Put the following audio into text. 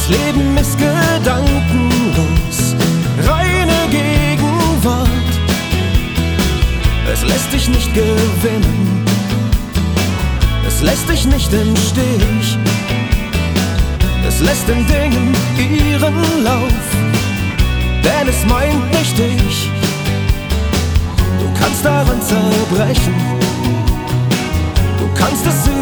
Leben ist gedankenlos, reine Gegenwart. Es lässt dich nicht gewinnen, es lässt dich nicht im Stich. Es lässt den Dingen ihren Lauf, denn es meint nicht dich. Du kannst daran zerbrechen, du kannst es